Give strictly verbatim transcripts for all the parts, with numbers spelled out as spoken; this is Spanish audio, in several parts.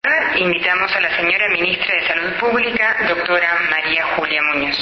Invitamos a la señora Ministra de Salud Pública, doctora María Julia Muñoz.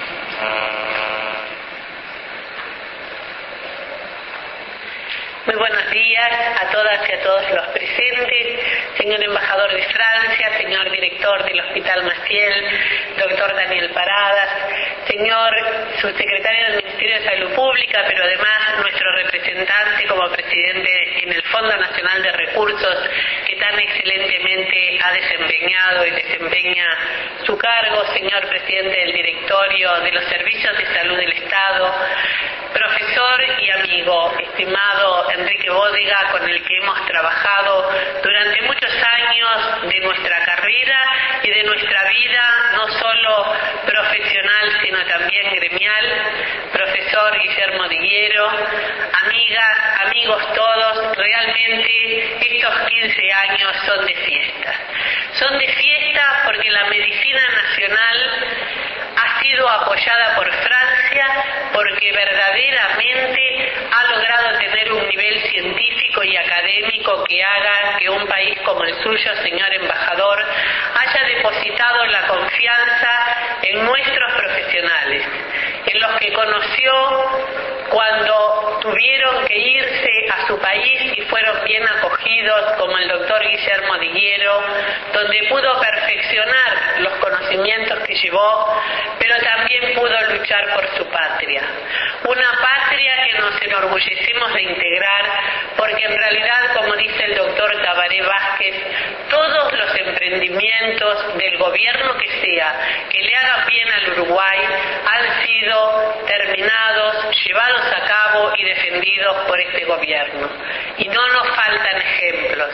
Muy buenos días a todas y a todos los presentes, señor embajador de Francia, señor director del Hospital Maciel, doctor Daniel Paradas, señor subsecretario del Ministerio de Salud Pública, pero además nuestro representante como presidente en el Fondo Nacional de Recursos, que tan excelentemente ha desempeñado y desempeña su cargo, señor presidente del directorio de los Servicios de Salud del Estado, profesor y amigo, estimado Enrique Bódega, con el que hemos trabajado durante muchos años de nuestra carrera y de nuestra vida, no solo profesional, sino también gremial, profesor Guillermo Diguero, amigas, amigos todos, realmente estos quince años son de fiesta. Son de fiesta porque la medicina nacional ha sido apoyada por Francia, porque verdaderamente ha logrado tener un nivel científico y académico que haga que un país como el suyo, señor embajador, haya depositado la confianza en nuestros profesionales, en los que conoció cuando tuvieron que irse a su país y fueron bien acogidos, como el doctor Guillermo Diguero, donde pudo perfeccionar los conocimientos que llevó, pero también pudo luchar por su patria. Una patria que nos enorgullecemos de integrar, porque en realidad, como dice el doctor Tabaré Vázquez, todos los emprendimientos del gobierno que sea, que le hagan bien al Uruguay, han sido terminados, llevados a cabo y defendidos por este gobierno. Y no nos faltan ejemplos.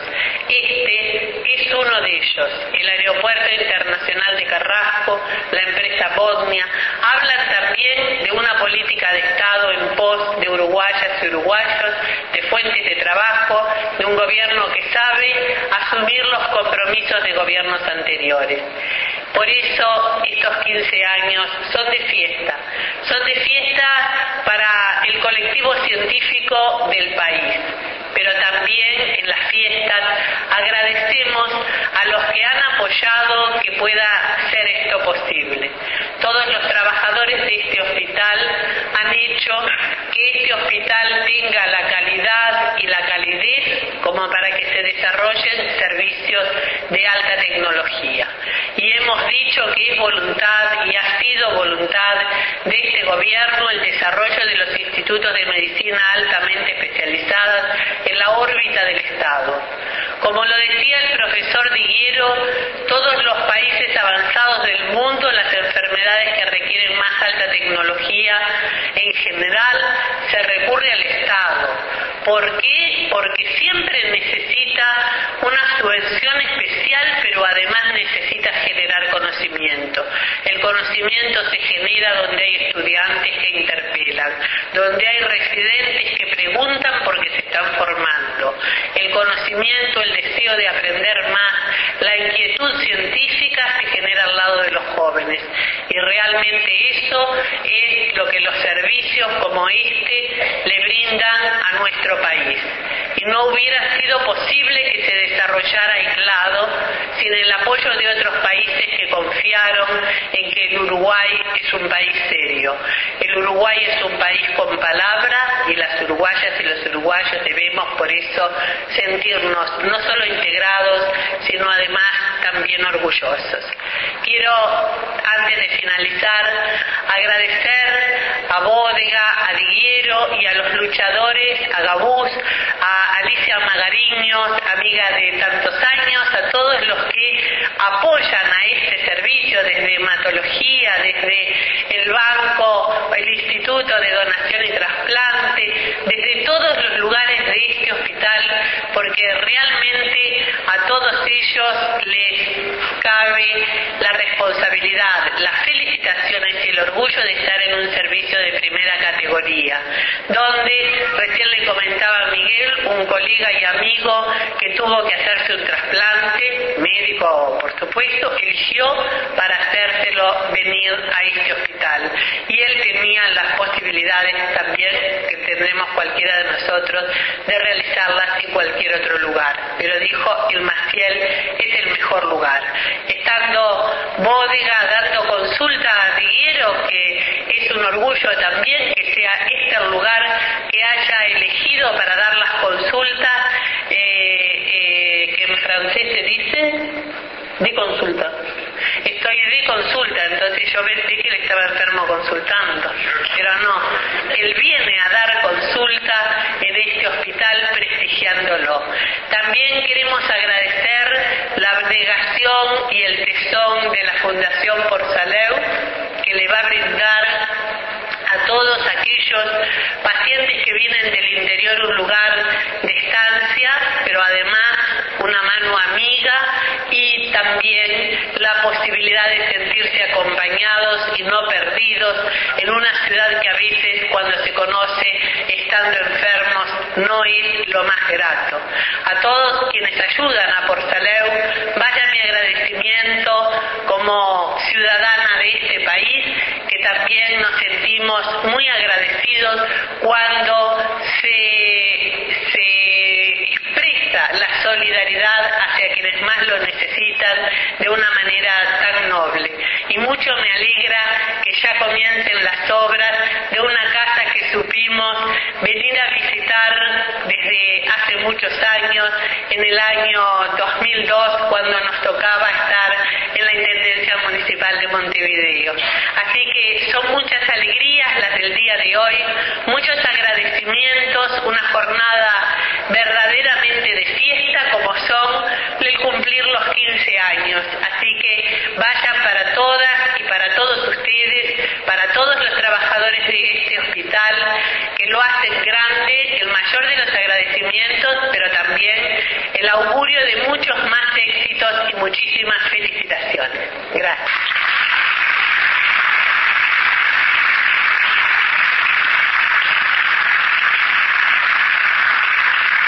Este es uno de ellos. El Aeropuerto Internacional de Carrasco, la empresa Bosnia, hablan también de una política de Estado en pos de uruguayas y uruguayos, de fuentes de trabajo, de un gobierno que sabe asumir los compromisos de gobiernos anteriores. Por eso estos quince años son de fiesta, son de fiesta para el colectivo científico del país, pero también en las fiestas agradecemos a los que han apoyado que pueda ser esto posible. Todos los trabajadores de este hospital han hecho que este hospital tenga la calidad y la calidez como para que se desarrollen servicios de alta tecnología. Y hemos dicho que es voluntad y ha sido voluntad de este gobierno el desarrollo de los institutos de medicina altamente especializados en la órbita del Estado. Como lo decía el profesor Diguero, todos los países avanzados del mundo, las enfermedades que requieren más alta tecnología, en general se recurre al Estado. ¿Por qué? Porque siempre necesita una subvención especial, pero además necesita generar conocimiento. El conocimiento se genera donde hay estudiantes que interpelan, donde hay residentes que preguntan porque se están formando. El conocimiento, el deseo de aprender más, la inquietud científica se genera al lado de los jóvenes. Y realmente eso es lo que los servicios como este le brindan a nuestro país. Y no hubiera sido posible que se desarrollara aislado sin el apoyo de otros países que confiaron en que el Uruguay es un país serio. El Uruguay es un país con palabra y las uruguayas y los uruguayos debemos por eso sentirnos no solo integrados, sino además también orgullosos. Quiero, antes de finalizar, agradecer a Bódega, a Diguero y a los luchadores, a Gabús, a Alicia Magariños, amiga de tantos años, a todos los que apoyan a este servicio desde hematología, desde el banco, el Instituto de Donación y Trasplante, desde todos los lugares de este hospital, porque realmente a todos ellos les cabe la responsabilidad, las felicitaciones y el orgullo de estar en un servicio de primera categoría, donde recién le comentaba a Miguel, un colega y amigo que tuvo que hacerse un trasplante, médico por supuesto, eligió para hacérselo venir a este hospital. Y él tenía las posibilidades también que tendremos cualquiera de nosotros de realizarlas en cualquier otro lugar. Pero dijo, el Maciel es el mejor Bárcega dando consulta a Trigueros, que es un orgullo también que sea este el lugar que haya elegido para dar las consultas, eh, eh, que en francés se dice de consulta. Estoy de consulta, entonces yo pensé que él estaba enfermo consultando, pero no, él viene a dar consulta en este hospital prestigiándolo. También queremos agradecer la abnegación y el tesón de la Fundación Por Salud, que le va a brindar a todos aquellos pacientes que vienen del interior un lugar de estancia, pero además una mano amiga y también la posibilidad de sentirse acompañados y no perdidos en una ciudad que a veces, cuando se conoce estando enfermos, no es lo más grato. A todos quienes ayudan a Por Salud, vaya mi agradecimiento como ciudadana de este país, que también nos sentimos muy agradecidos cuando se, se expresa la solidaridad hacia quienes más lo necesitan de una manera tan noble. Y mucho me alegra que ya comiencen las obras de una casa que supimos venir a visitar desde hace muchos años, en el año dos mil dos, cuando nos tocaba estar en la Intendencia Municipal de Montevideo. Así que son muchas alegrías las del día de hoy, muchos agradecimientos, una jornada verdaderamente de fiesta como son el cumplir los quince años. Así que vayan para todas y para todos ustedes, para todos los trabajadores de este hospital, que lo hacen grande, el mayor de los agradecimientos, pero también el augurio de muchos más éxitos y muchísimas felicitaciones. Gracias.